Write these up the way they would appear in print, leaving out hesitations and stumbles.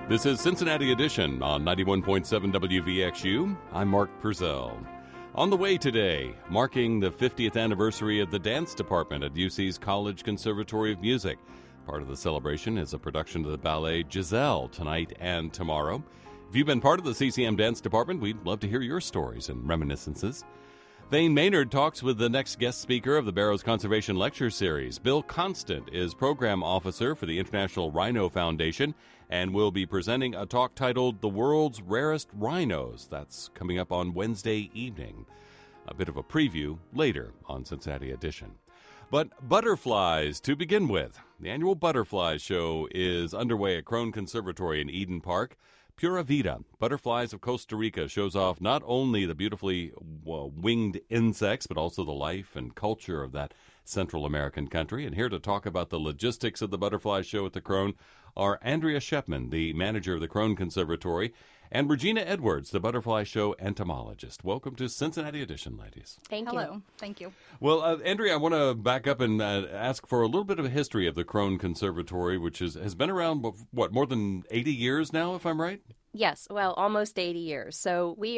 This is Cincinnati Edition on 91.7 WVXU. I'm Mark Purcell. On the way today, marking the 50th anniversary of the dance department at UC's College Conservatory of Music. Part of the celebration is a production of the ballet Giselle tonight and tomorrow. If you've been part of the CCM dance department, we'd love to hear your stories and reminiscences. Thane Maynard talks with the next guest speaker of the Barrows Conservation Lecture Series. Bill Constant is Program Officer for the International Rhino Foundation and will be presenting a talk titled The World's Rarest Rhinos. That's coming up on Wednesday evening. A bit of a preview later on Cincinnati Edition. But butterflies to begin with. The annual Butterfly Show is underway at Krohn Conservatory in Eden Park. Pura Vida, Butterflies of Costa Rica, shows off not only the beautifully winged insects, but also the life and culture of that Central American country. And here to talk about the logistics of the Butterfly Show at the Krohn are Andrea Shepman, the manager of the Krohn Conservatory, and Regina Edwards, the Butterfly Show entomologist. Welcome to Cincinnati Edition, ladies. Thank you. Hello. Thank you. Well, Andrea, I want to back up and ask for a little bit of a history of the Krohn Conservatory, which has been around, more than 80 years now, if I'm right? Yes, well, almost 80 years. So we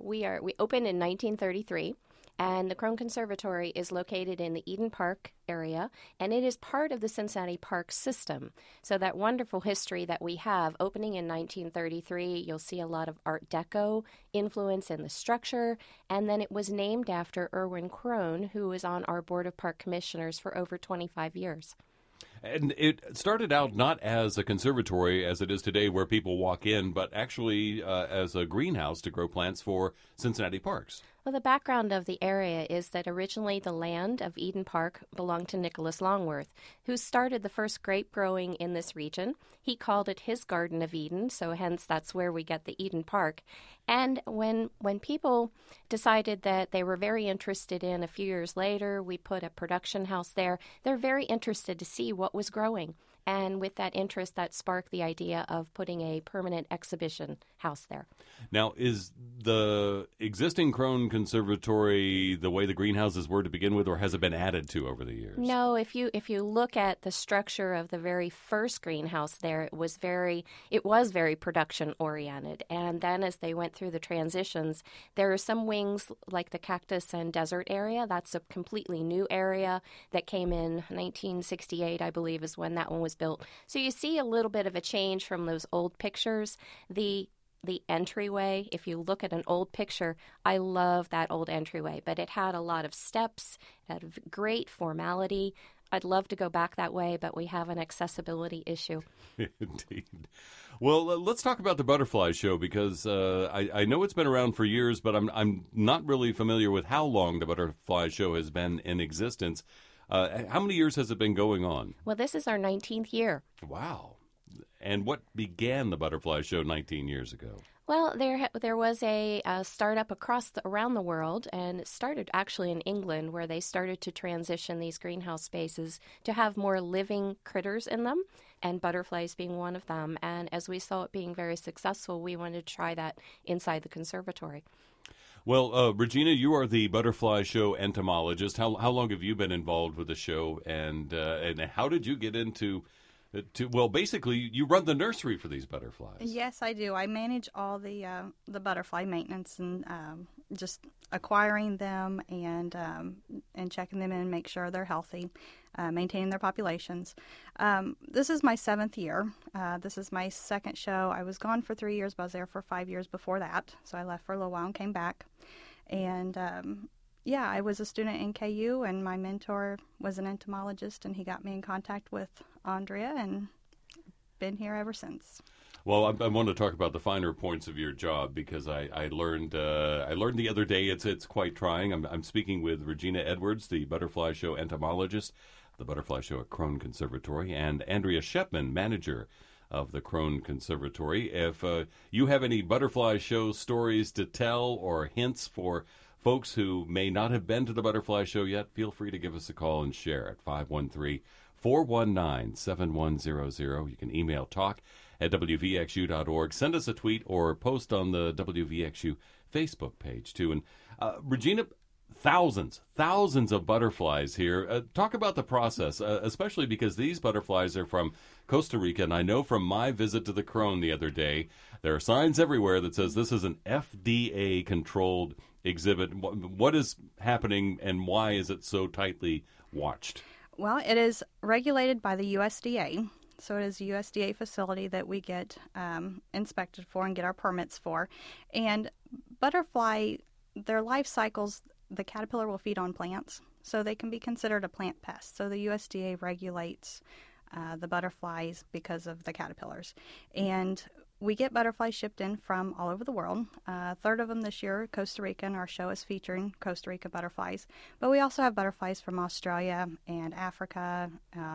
opened in 1933. And the Krohn Conservatory is located in the Eden Park area, and it is part of the Cincinnati Park system. So that wonderful history that we have, opening in 1933, you'll see a lot of Art Deco influence in the structure, and then it was named after Erwin Krohn, who was on our Board of Park Commissioners for over 25 years. And it started out not as a conservatory as it is today where people walk in, but actually as a greenhouse to grow plants for Cincinnati parks. Well, the background of the area is that originally the land of Eden Park belonged to Nicholas Longworth, who started the first grape growing in this region. He called it his Garden of Eden, so hence that's where we get the Eden Park. And when people decided that they were very interested in, a few years later, we put a production house there. They're very interested to see what was growing. And with that interest, that sparked the idea of putting a permanent exhibition house there. Now, is the existing Krohn Conservatory the way the greenhouses were to begin with, or has it been added to over the years? No, if you look at the structure of the very first greenhouse there, it was very production oriented. And then as they went through the transitions, there are some wings like the cactus and desert area. That's a completely new area that came in 1968, I believe, is when that one was built. So you see a little bit of a change from those old pictures. The entryway, if you look at an old picture, I love that old entryway, but it had a lot of steps, it had great formality. I'd love to go back that way, but we have an accessibility issue. Indeed. Well, let's talk about the Butterfly Show, because I know it's been around for years, but I'm not really familiar with how long the Butterfly Show has been in existence. How many years has it been going on? Well, this is our 19th year. Wow. And what began the Butterfly Show 19 years ago? Well, there was a startup around the world, and it started actually in England, where they started to transition these greenhouse spaces to have more living critters in them, and butterflies being one of them. And as we saw it being very successful, we wanted to try that inside the conservatory. Well, Regina, you are the Butterfly Show entomologist. How long have you been involved with the show, and how did you get into well, basically, you run the nursery for these butterflies. Yes, I do. I manage all the butterfly maintenance and just acquiring them and checking them in, make sure they're healthy, maintaining their populations. This is my 7th year. This is my 2nd show. I was gone for 3 years, but I was there for 5 years before that. So I left for a little while and came back. And I was a student in KU, and my mentor was an entomologist, and he got me in contact with Andrea, and been here ever since. Well, I want to talk about the finer points of your job, because I learned the other day it's quite trying. I'm speaking with Regina Edwards, the Butterfly Show entomologist, the Butterfly Show at Krohn Conservatory, and Andrea Shepman, manager of the Krohn Conservatory. If you have any Butterfly Show stories to tell or hints for folks who may not have been to the Butterfly Show yet, feel free to give us a call and share at 513-419-7100. You can email talk@wvxu.org. Send us a tweet or post on the WVXU Facebook page, too. And Regina, thousands of butterflies here. Talk about the process, especially because these butterflies are from Costa Rica, and I know from my visit to the Crone the other day, there are signs everywhere that says this is an FDA-controlled exhibit. What is happening, and why is it so tightly watched? Well, it is regulated by the USDA. So it is a USDA facility that we get inspected for and get our permits for. And butterfly, their life cycles, the caterpillar will feed on plants, so they can be considered a plant pest. So the USDA regulates the butterflies because of the caterpillars. And we get butterflies shipped in from all over the world. A third of them this year, Costa Rica, and our show is featuring Costa Rica butterflies. But we also have butterflies from Australia and Africa,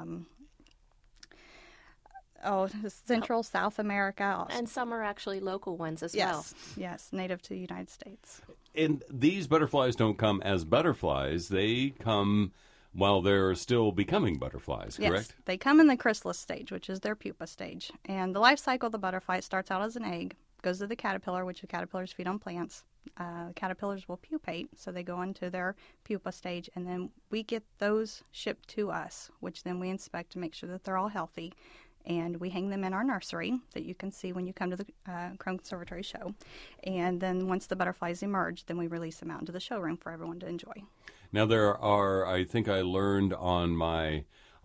Central, South America. And some are actually local ones as yes, well. Yes, native to the United States. And these butterflies don't come as butterflies. They come while they're still becoming butterflies, correct? Yes, they come in the chrysalis stage, which is their pupa stage. And the life cycle of the butterfly starts out as an egg, goes to the caterpillar, which the caterpillars feed on plants. Caterpillars will pupate, so they go into their pupa stage, and then we get those shipped to us, which then we inspect to make sure that they're all healthy. And we hang them in our nursery that you can see when you come to the Crone Conservatory show. And then once the butterflies emerge, then we release them out into the showroom for everyone to enjoy. Now there are, I think I learned on my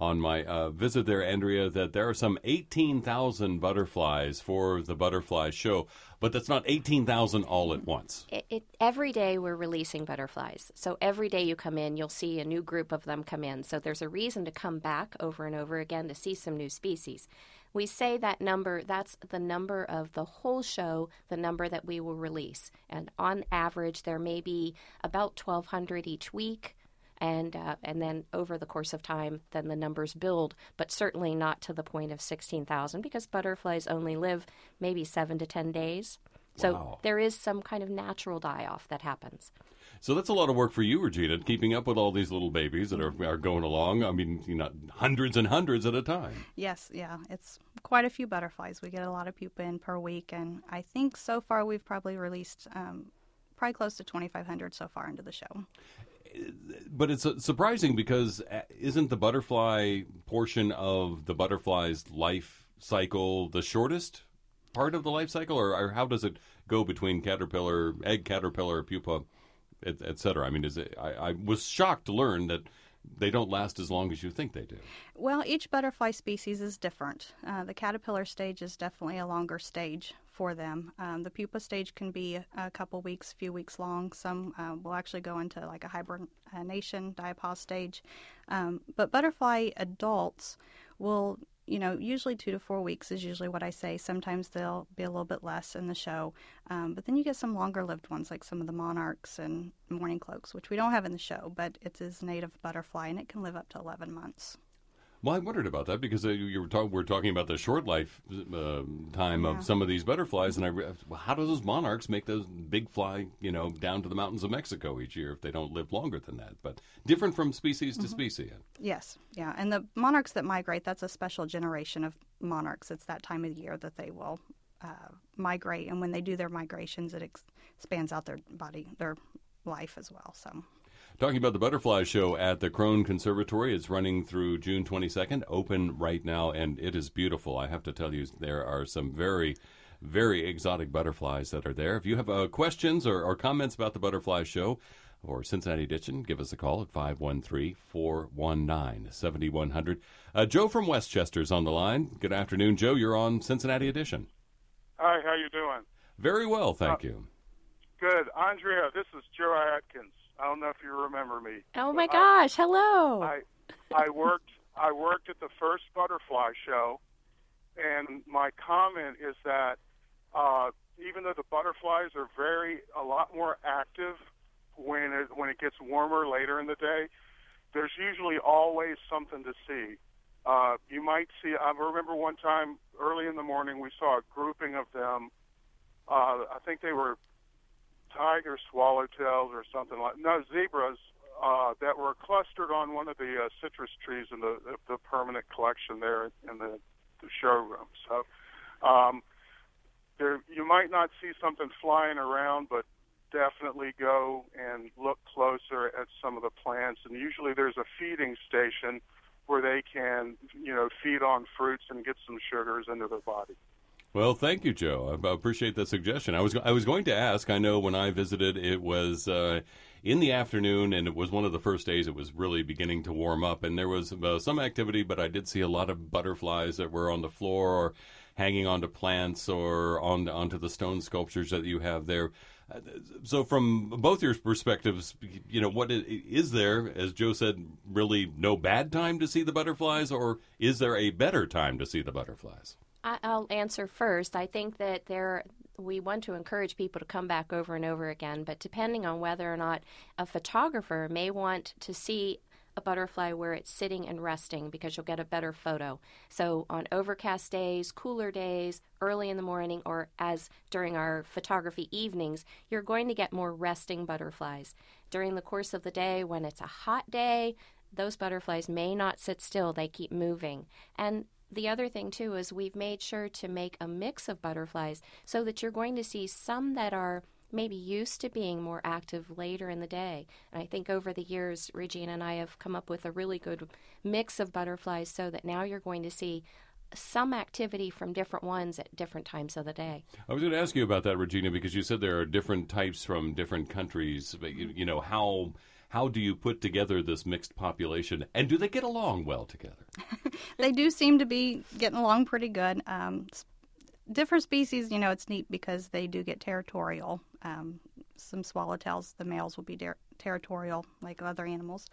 visit there, Andrea, that there are some 18,000 butterflies for the butterfly show, but that's not 18,000 all at once. Every day we're releasing butterflies. So every day you come in, you'll see a new group of them come in. So there's a reason to come back over and over again to see some new species. We say that number, that's the number of the whole show, the number that we will release. And on average, there may be about 1,200 each week. And then over the course of time, then the numbers build, but certainly not to the point of 16,000 because butterflies only live maybe 7 to 10 days. So Wow. There is some kind of natural die-off that happens. So that's a lot of work for you, Regina, keeping up with all these little babies that are going along. I mean, hundreds and hundreds at a time. Yes, yeah, it's quite a few butterflies. We get a lot of pupa in per week, and I think so far we've probably released probably close to 2,500 so far into the show. But it's surprising because isn't the butterfly portion of the butterfly's life cycle the shortest part of the life cycle? Or how does it go between caterpillar, egg caterpillar, pupa, et cetera? I mean, I was shocked to learn that they don't last as long as you think they do. Well, each butterfly species is different. The caterpillar stage is definitely a longer stage for them. The pupa stage can be a couple weeks, few weeks long. Some will actually go into like a hibernation diapause stage. But butterfly adults will, usually 2 to 4 weeks is usually what I say. Sometimes they'll be a little bit less in the show. But then you get some longer-lived ones like some of the monarchs and mourning cloaks, which we don't have in the show, but it's a native butterfly, and it can live up to 11 months. Well, I wondered about that because we're talking about the short life time of some of these butterflies, and I realized, well, how do those monarchs make those big fly, down to the mountains of Mexico each year if they don't live longer than that? But different from species to species. Yes, yeah, and the monarchs that migrate, that's a special generation of monarchs. It's that time of the year that they will migrate, and when they do their migrations, it expands out their life as well. So. Talking about the butterfly show at the Crone Conservatory, it's running through June 22nd, open right now, and it is beautiful. I have to tell you, there are some very, very exotic butterflies that are there. If you have questions or comments about the butterfly show or Cincinnati Edition, give us a call at 513-419-7100. Joe from Westchester's on the line. Good afternoon, Joe. You're on Cincinnati Edition. Hi, how you doing? Very well, thank you. Good. Andrea, this is Joe Atkins. I don't know if you remember me. Oh my gosh! Hello. I worked at the first butterfly show, and my comment is that even though the butterflies are a lot more active when it gets warmer later in the day, there's usually always something to see. You might see. I remember one time early in the morning we saw a grouping of them. I think they were tiger swallowtails or zebras that were clustered on one of the citrus trees in the permanent collection there in the showroom. So you might not see something flying around, but definitely go and look closer. some sugars into their body. Well, thank you, Joe. I appreciate the suggestion. I was going to ask. I know when I visited, it was in the afternoon, and it was one of the first days it was really beginning to warm up, and there was some activity, but I did see a lot of butterflies that were on the floor or hanging onto plants or onto the stone sculptures that you have there. So from both your perspectives, what is there, as Joe said, really no bad time to see the butterflies, or is there a better time to see the butterflies? I'll answer first. I think that we want to encourage people to come back over and over again, but depending on whether or not a photographer may want to see a butterfly where it's sitting and resting, because you'll get a better photo. So on overcast days, cooler days, early in the morning, or as during our photography evenings, you're going to get more resting butterflies. During the course of the day, when it's a hot day, those butterflies may not sit still. They keep moving. And the other thing, too, is we've made sure to make a mix of butterflies so that you're going to see some that are maybe used to being more active later in the day. And I think over the years, Regina and I have come up with a really good mix of butterflies so that now you're going to see some activity from different ones at different times of the day. I was going to ask you about that, Regina, because you said there are different types from different countries. How do you put together this mixed population, and do they get along well together? They do seem to be getting along pretty good. Different species, it's neat because they do get territorial. Some swallowtails, the males will be territorial like other animals.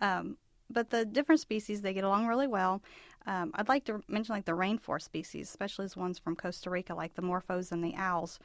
But the different species, they get along really well. I'd like to mention like the rainforest species, especially the ones from Costa Rica, like the morphos and the owls.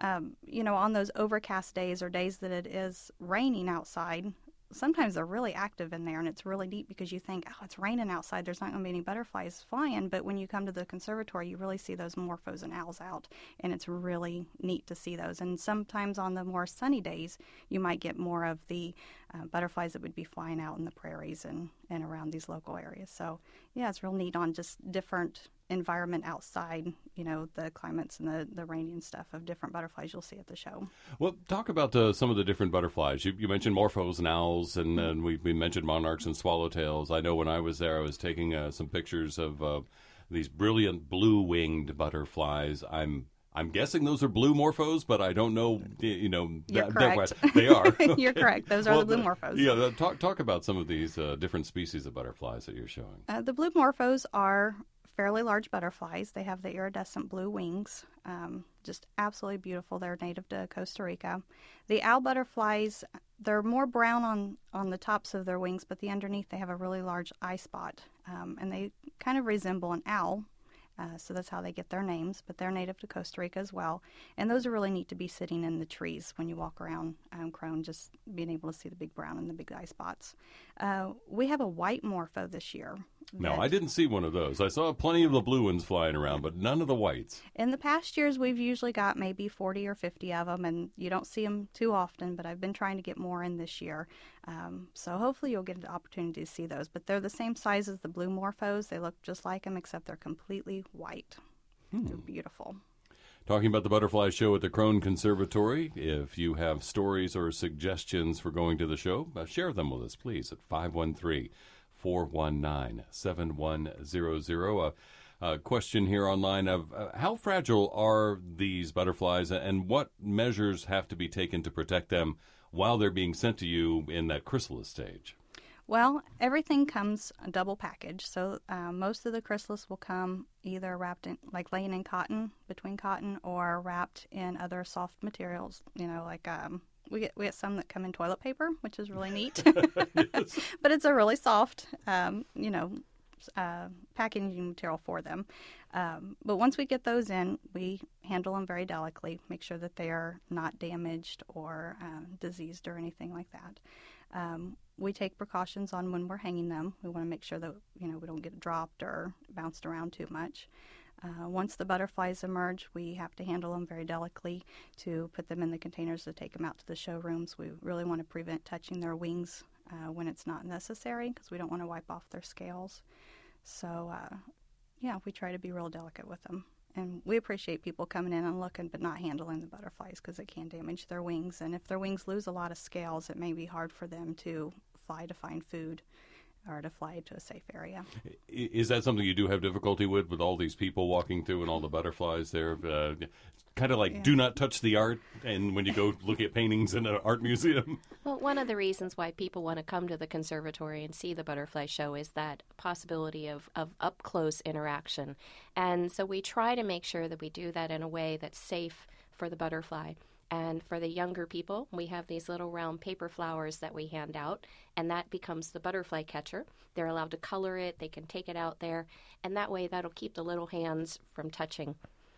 On those overcast days or days that it is raining outside, sometimes they're really active in there, and it's really neat because you think, oh, it's raining outside, there's not going to be any butterflies flying, but when you come to the conservatory, you really see those morphos and owls out, and it's really neat to see those. And sometimes on the more sunny days, you might get more of the butterflies that would be flying out in the prairies and around these local areas. So, yeah, it's real neat on just different environment outside, the climates and the rainy and stuff of different butterflies you'll see at the show. Well, talk about some of the different butterflies. You mentioned morphos and owls, and we mentioned monarchs and swallowtails. I know when I was there, I was taking some pictures of these brilliant blue-winged butterflies. I'm guessing those are blue morphos, but I don't know. You're correct. They are. You're correct. Those are the blue morphos. Yeah, talk about some of these different species of butterflies that you're showing. The blue morphos are fairly large butterflies. They have the iridescent blue wings, just absolutely beautiful. They're native to Costa Rica. The owl butterflies, they're more brown on the tops of their wings, but the underneath they have a really large eye spot, and they kind of resemble an owl. So that's how they get their names, but they're native to Costa Rica as well. And those are really neat to be sitting in the trees when you walk around Crone, just being able to see the big brown and the big eye spots. We have a white morpho this year. No, I didn't see one of those. I saw plenty of the blue ones flying around, but none of the whites. In the past years, we've usually got maybe 40 or 50 of them, and you don't see them too often, but I've been trying to get more in this year. So hopefully you'll get an opportunity to see those. But they're the same size as the blue morphos. They look just like them, except they're completely white. They're beautiful. Talking about the Butterfly Show at the Crone Conservatory. If you have stories or suggestions for going to the show, share them with us, please, at 513-419-7100. A question here online of how fragile are these butterflies, and what measures have to be taken to protect them while they're being sent to you in that chrysalis stage? Well, everything comes a double package. So most of the chrysalis will come either wrapped in, like laying in cotton, between cotton, or wrapped in other soft materials. Like we get some that come in toilet paper, which is really neat. Yes. But it's a really soft, packaging material for them. But once we get those in, we handle them very delicately, make sure that they are not damaged or diseased or anything like that. We take precautions on when we're hanging them. We want to make sure that, we don't get dropped or bounced around too much. Once the butterflies emerge, we have to handle them very delicately to put them in the containers to take them out to the showrooms. We really want to prevent touching their wings when it's not necessary, because we don't want to wipe off their scales. So, we try to be real delicate with them. And we appreciate people coming in and looking but not handling the butterflies, because it can damage their wings. And if their wings lose a lot of scales, it may be hard for them to fly to find food. or to fly to a safe area. Is that something you do have difficulty with all these people walking through and all the butterflies there? Kind of like do not touch the art, and when you go look at paintings in an art museum? Well, one of the reasons why people want to come to the conservatory and see the butterfly show is that possibility of up-close interaction. And so we try to make sure that we do that in a way that's safe for the butterfly. And for the younger people, we have these little round paper flowers that we hand out, and that becomes the butterfly catcher. They're allowed to color it, they can take it out there, and that way that'll keep the little hands from touching.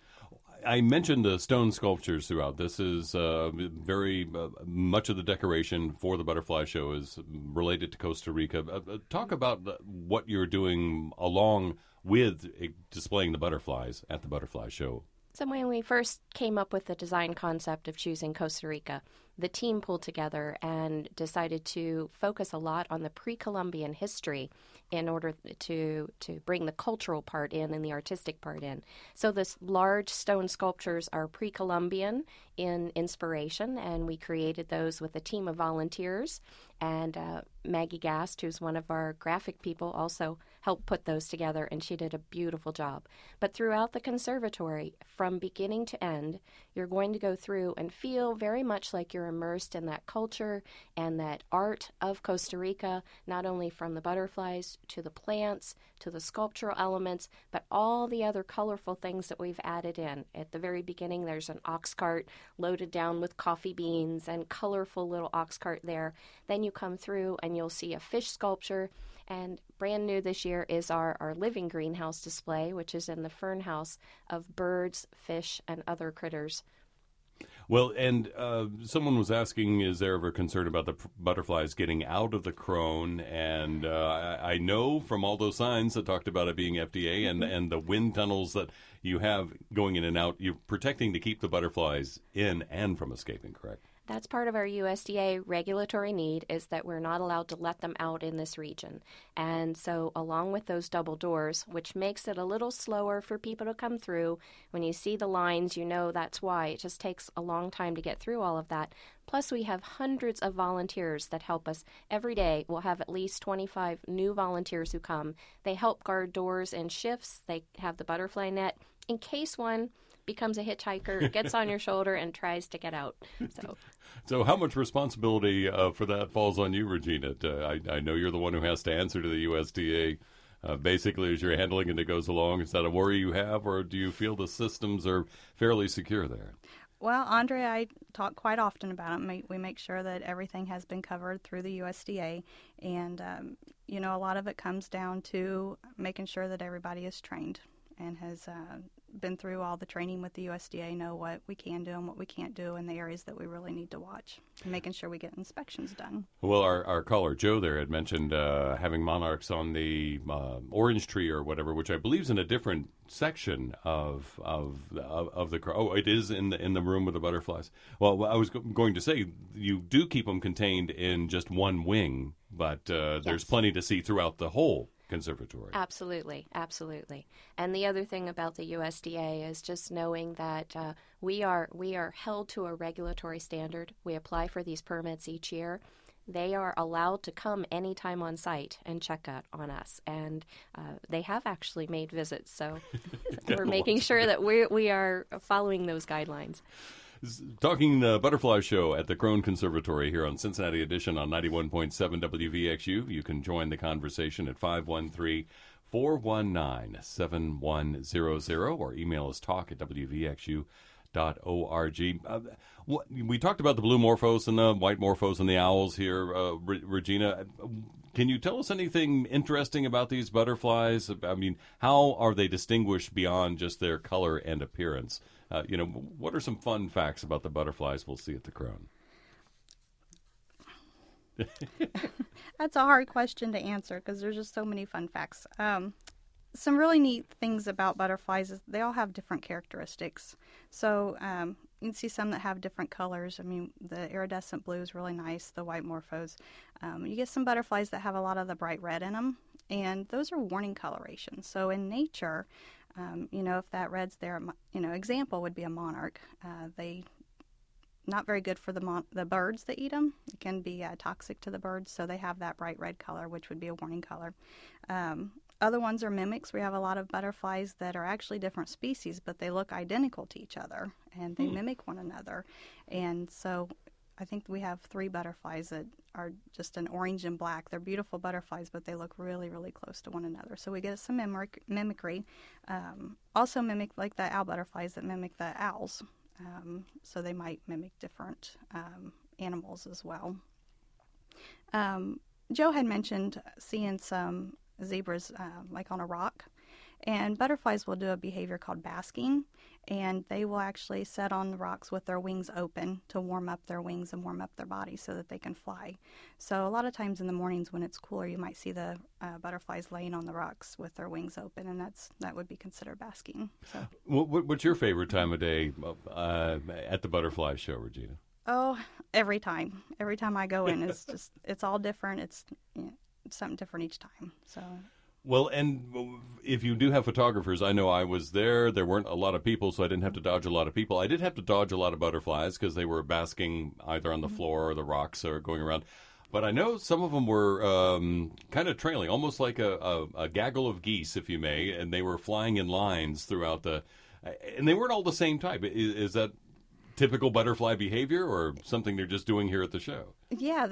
I mentioned the stone sculptures throughout. This is very much of the decoration for the butterfly show is related to Costa Rica. Talk about what you're doing along with displaying the butterflies at the butterfly show. So when we first came up with the design concept of choosing Costa Rica, the team pulled together and decided to focus a lot on the pre-Columbian history in order to bring the cultural part in and the artistic part in. So this large stone sculptures are pre-Columbian in inspiration, and we created those with a team of volunteers. And Maggie Gast, who's one of our graphic people, also helped put those together, and she did a beautiful job. But throughout the conservatory, from beginning to end, you're going to go through and feel very much like you're immersed in that culture and that art of Costa Rica, not only from the butterflies to the plants to the sculptural elements, but all the other colorful things that we've added in. At the very beginning, there's an ox cart loaded down with coffee beans and colorful little ox cart there. Then you come through and you'll see a fish sculpture. And brand new this year is our living greenhouse display, which is in the fern house of birds, fish, and other critters. Well, and someone was asking, is there ever concern about the butterflies getting out of the crone? And I know from all those signs that talked about it being FDA and the wind tunnels that you have going in and out, you're protecting to keep the butterflies in and from escaping, correct? That's part of our USDA regulatory need, is that we're not allowed to let them out in this region. And so along with those double doors, which makes it a little slower for people to come through, when you see the lines, you know that's why. It just takes a long time to get through all of that. Plus, we have hundreds of volunteers that help us. Every day, we'll have at least 25 new volunteers who come. They help guard doors in shifts. They have the butterfly net in case one becomes a hitchhiker, gets on your shoulder, and tries to get out. So how much responsibility for that falls on you, Regina? I know you're the one who has to answer to the USDA. Basically, as you're handling it, it goes along. Is that a worry you have, or do you feel the systems are fairly secure there? Well, Andre, I talk quite often about it. We make sure that everything has been covered through the USDA. And, a lot of it comes down to making sure that everybody is trained and has been through all the training with the USDA, know what we can do and what we can't do in the areas that we really need to watch, and making sure we get inspections done. Well, our caller, Joe, there had mentioned having monarchs on the orange tree or whatever, which I believe is in a different section of the crowd. Oh, it is in the room with the butterflies. Well, I was going to say, you do keep them contained in just one wing, but there's plenty to see throughout the whole conservatory. Absolutely. And the other thing about the USDA is just knowing that we are held to a regulatory standard. We apply for these permits each year. They are allowed to come anytime on site and check out on us, and they have actually made visits. So we're making sure that we are following those guidelines. Talking the Butterfly Show at the Crone Conservatory here on Cincinnati Edition on 91.7 WVXU. You can join the conversation at 513-419-7100 or email us talk@wvxu.org. We talked about the blue morphos and the white morphos and the owls here, Regina. Can you tell us anything interesting about these butterflies? I mean, how are they distinguished beyond just their color and appearance? What are some fun facts about the butterflies we'll see at the Crone? That's a hard question to answer because there's just so many fun facts. Some really neat things about butterflies is they all have different characteristics. So you can see some that have different colors. I mean, the iridescent blue is really nice, the white morphos. You get some butterflies that have a lot of the bright red in them, and those are warning colorations. So in nature, if that red's there, example would be a monarch. They not very good for the birds that eat them. It can be toxic to the birds, so they have that bright red color, which would be a warning color. Other ones are mimics. We have a lot of butterflies that are actually different species, but they look identical to each other, and they mimic one another. And so I think we have 3 butterflies that are just an orange and black. They're beautiful butterflies, but they look really, really close to one another. So we get some mimicry. Also mimic like the owl butterflies that mimic the owls. So they might mimic different animals as well. Joe had mentioned seeing some zebras like on a rock, and butterflies will do a behavior called basking, and they will actually sit on the rocks with their wings open to warm up their wings and warm up their body so that they can fly. So a lot of times in the mornings when it's cooler, you might see the butterflies laying on the rocks with their wings open, and that would be considered basking. So. What's your favorite time of day at the butterfly show, Regina? Oh, every time. Every time I go in, it's all different. It's something different each time. So. Well, and if you do have photographers, I know I was there. There weren't a lot of people, so I didn't have to dodge a lot of people. I did have to dodge a lot of butterflies because they were basking either on the floor or the rocks or going around. But I know some of them were kind of trailing, almost like a gaggle of geese, if you may, and they were flying in lines throughout and they weren't all the same type. Is that typical butterfly behavior or something they're just doing here at the show? Yeah,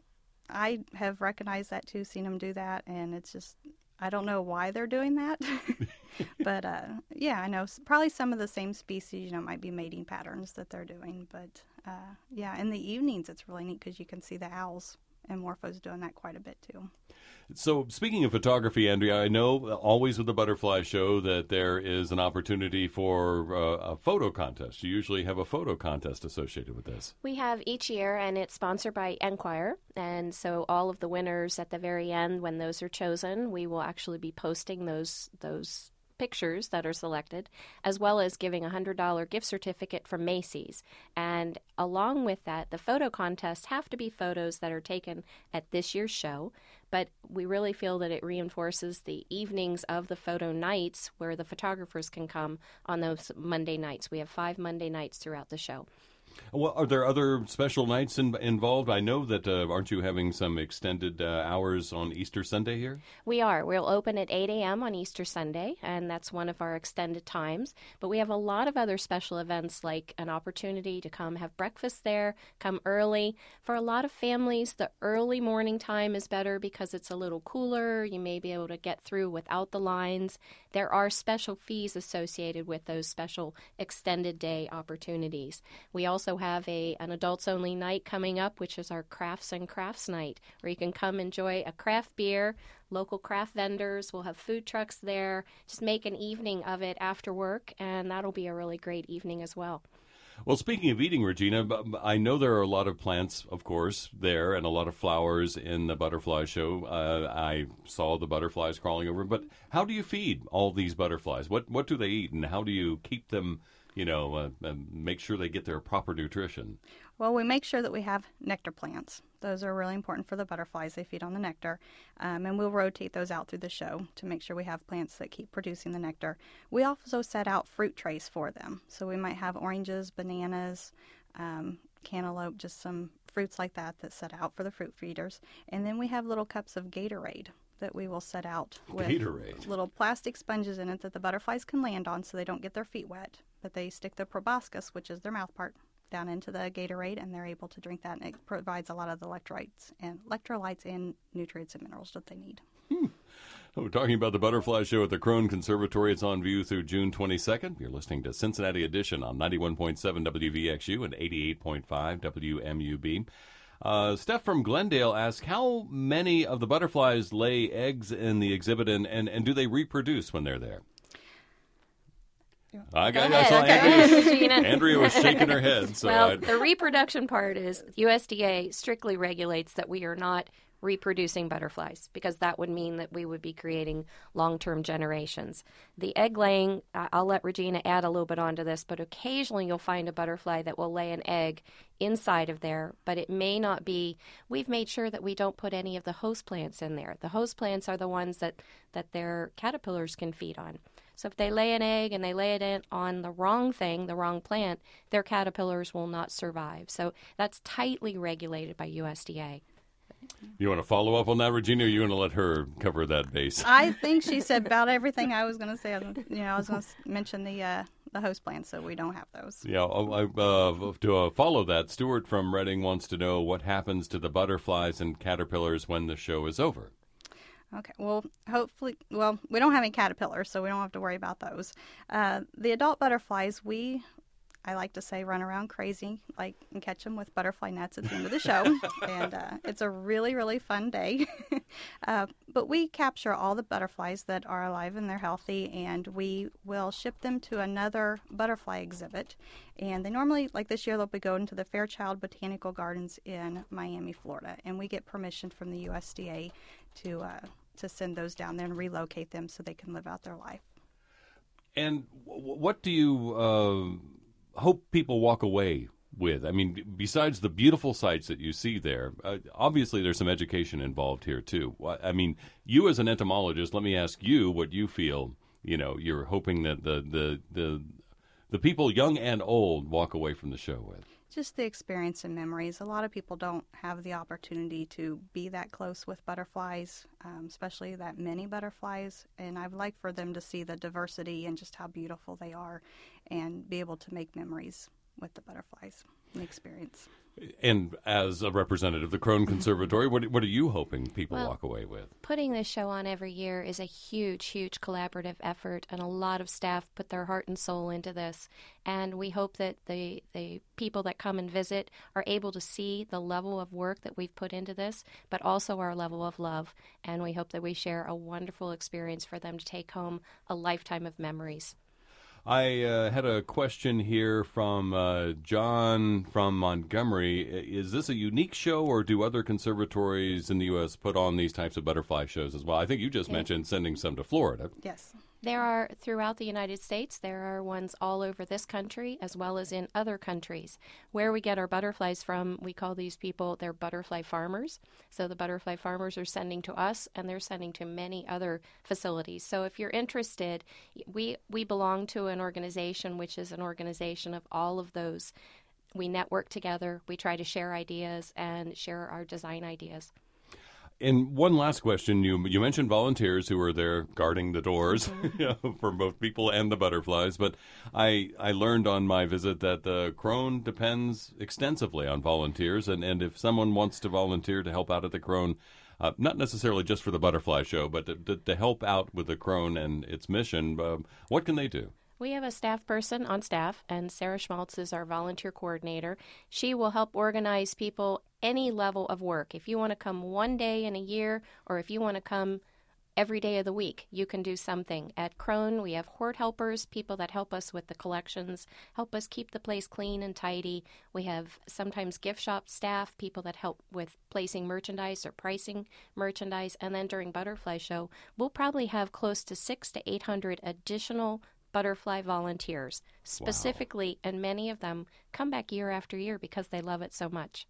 I have recognized that too, seen them do that, and it's just, I don't know why they're doing that. But yeah, I know probably some of the same species, might be mating patterns that they're doing. But yeah, in the evenings it's really neat because you can see the owls, and Morpho's doing that quite a bit too. So speaking of photography, Andrea, I know always with the Butterfly Show that there is an opportunity for a photo contest. You usually have a photo contest associated with this. We have each year, and it's sponsored by Enquire. And so all of the winners at the very end, when those are chosen, we will actually be posting those pictures that are selected, as well as giving a $100 gift certificate from Macy's. And along with that, the photo contests have to be photos that are taken at this year's show, but we really feel that it reinforces the evenings of the photo nights where the photographers can come on those Monday nights. We have 5 Monday nights throughout the show. Well, are there other special nights involved? I know that aren't you having some extended hours on Easter Sunday here? We are. We'll open at 8 a.m. on Easter Sunday, and that's one of our extended times. But we have a lot of other special events, like an opportunity to come have breakfast there, come early. For a lot of families, the early morning time is better because it's a little cooler. You may be able to get through without the lines. There are special fees associated with those special extended day opportunities. We also have an adults-only night coming up, which is our Crafts and Crafts Night, where you can come enjoy a craft beer, local craft vendors. We'll have food trucks there. Just make an evening of it after work, and that'll be a really great evening as well. Well, speaking of eating, Regina, I know there are a lot of plants, of course, there, and a lot of flowers in the butterfly show. I saw the butterflies crawling over. But how do you feed all these butterflies? What do they eat, and how do you keep them, make sure they get their proper nutrition? Well, we make sure that we have nectar plants. Those are really important for the butterflies. They feed on the nectar. And we'll rotate those out through the show to make sure we have plants that keep producing the nectar. We also set out fruit trays for them. So we might have oranges, bananas, cantaloupe, just some fruits like that set out for the fruit feeders. And then we have little cups of Gatorade that we will set out with little plastic sponges in it that the butterflies can land on so they don't get their feet wet. But they stick the proboscis, which is their mouth part, down into the Gatorade, and they're able to drink that, and it provides a lot of the electrolytes and nutrients and minerals that they need. We're talking about the Butterfly Show at the Krohn Conservatory. It's on view through June 22nd. You're listening to Cincinnati Edition on 91.7 WVXU and 88.5 WMUB. Steph from Glendale asks, how many of the butterflies lay eggs in the exhibit, and do they reproduce when they're there? I saw Andrea was shaking her head. So well, the reproduction part is USDA strictly regulates that we are not reproducing butterflies, because that would mean that we would be creating long-term generations. The egg laying, I'll let Regina add a little bit onto this, but occasionally you'll find a butterfly that will lay an egg inside of there, but it may not be. We've made sure that we don't put any of the host plants in there. The host plants are the ones that their caterpillars can feed on. So if they lay an egg and they lay it in on the wrong thing, the wrong plant, their caterpillars will not survive. So that's tightly regulated by USDA. You want to follow up on that, Regina, or you want to let her cover that base? I think she said about everything I was going to say. I was going to mention the host plants, so we don't have those. Yeah, to follow that, Stuart from Reading wants to know what happens to the butterflies and caterpillars when the show is over. Okay, well, hopefully, we don't have any caterpillars, so we don't have to worry about those. The adult butterflies, I like to say, run around crazy, and catch them with butterfly nets at the end of the show. And it's a really, really fun day. But we capture all the butterflies that are alive and they're healthy, and we will ship them to another butterfly exhibit. And they normally, like this year, they'll be going to the Fairchild Botanical Gardens in Miami, Florida. And we get permission from the USDA to send those down there and relocate them so they can live out their life. And what do you hope people walk away with? I mean, besides the beautiful sights that you see there, obviously there's some education involved here too. I mean, you as an entomologist, let me ask you what you feel. You're hoping that the people, young and old, walk away from the show with. Just the experience and memories. A lot of people don't have the opportunity to be that close with butterflies, especially that many butterflies. And I'd like for them to see the diversity and just how beautiful they are and be able to make memories with the butterflies and experience. And as a representative of the Crone Conservatory, what are you hoping people walk away with? Putting this show on every year is a huge, huge collaborative effort, and a lot of staff put their heart and soul into this. And we hope that the people that come and visit are able to see the level of work that we've put into this, but also our level of love. And we hope that we share a wonderful experience for them to take home a lifetime of memories. I had a question here from John from Montgomery. Is this a unique show, or do other conservatories in the U.S. put on these types of butterfly shows as well? I think you just mentioned sending some to Florida. Yes. There are, throughout the United States, there are ones all over this country as well as in other countries. Where we get our butterflies from, we call these people, they're butterfly farmers. So the butterfly farmers are sending to us, and they're sending to many other facilities. So if you're interested, we belong to an organization which is an organization of all of those. We network together, we try to share ideas and share our design ideas. And one last question. You mentioned volunteers who are there guarding the doors for both people and the butterflies. But I learned on my visit that the Crone depends extensively on volunteers. And if someone wants to volunteer to help out at the Crone, not necessarily just for the butterfly show, but to help out with the Crone and its mission, what can they do? We have a staff person on staff, and Sarah Schmaltz is our volunteer coordinator. She will help organize people any level of work. If you want to come one day in a year, or if you want to come every day of the week, you can do something. At Crone, we have hort helpers, people that help us with the collections, help us keep the place clean and tidy. We have sometimes gift shop staff, people that help with placing merchandise or pricing merchandise. And then during Butterfly Show, we'll probably have close to 600 to 800 additional butterfly volunteers specifically. Wow. And many of them come back year after year because they love it so much.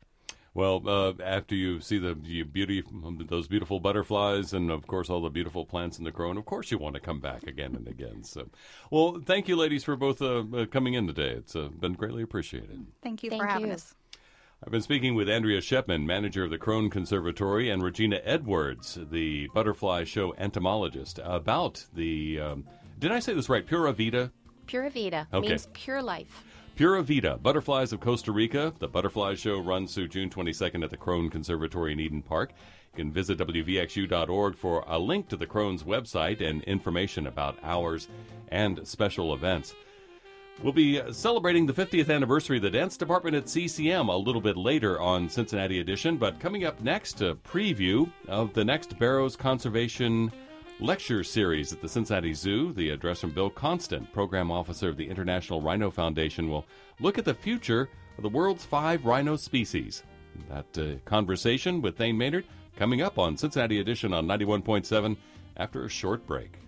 Well, after you see the beauty, those beautiful butterflies, and of course all the beautiful plants in the Crone, of course you want to come back again and again. So, well, thank you, ladies, for both coming in today. It's been greatly appreciated. Thank you for having us. I've been speaking with Andrea Shepman, manager of the Crone Conservatory, and Regina Edwards, the Butterfly Show entomologist, about the did I say this right? Pura Vida? Pura Vida means pure life. Pura Vida, Butterflies of Costa Rica. The Butterfly Show runs through June 22nd at the Crone Conservatory in Eden Park. You can visit WVXU.org for a link to the Crone's website and information about hours and special events. We'll be celebrating the 50th anniversary of the Dance Department at CCM a little bit later on Cincinnati Edition, but coming up next, a preview of the next Barrows Conservation lecture series at the Cincinnati Zoo. The address from Bill Constant, program officer of the International Rhino Foundation, will look at the future of the world's 5 rhino species. That conversation with Thane Maynard coming up on Cincinnati Edition on 91.7 after a short break.